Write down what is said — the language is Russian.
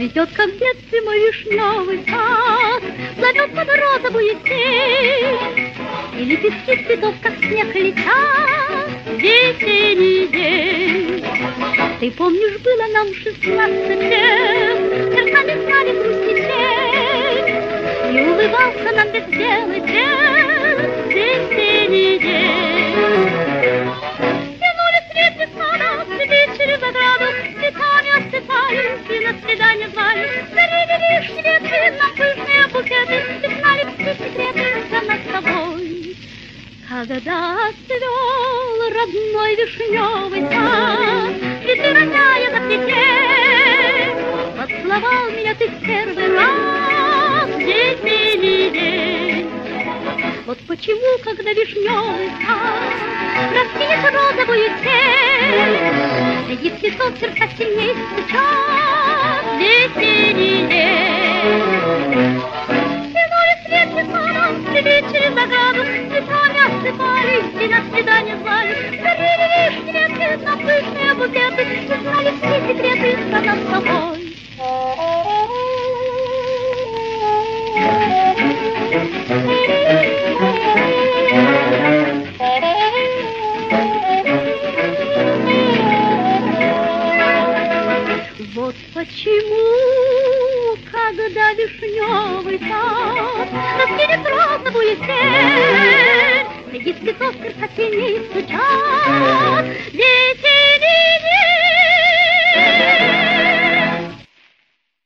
Цветет, как в детстве мой вишневый сад, зовет под розовую тень, и лепестки цветов, как снег, летят в весенний день. Ты помнишь, было нам 16 лет, зеркали знали грусть и тень, и улыбался нам безделый день, весенний день. Тянули цветы сада, цветы через ограду, цветами осыпали, и на свидание звали. Дарили лишь ветви на пышные букеты, и знали все секреты за нас с тобой. Когда цвел родной вишневый сад, цветы роняя на плите, поцеловал меня ты в первый раз в весенний день. Вот почему, когда вишневый сад раскинет розовую тень, среди цветов сердца сильней стучат в весенний день. Тянули свет сада, цветы через ограду, цветами осыпали и на свидание звали. Дарили лишь ветви на пышные букеты, и знали все секреты за нас с тобой. Вот почему, когда вишневый сад раскинет розовую тень, среди цветов сердца сильнее стучат весенний день.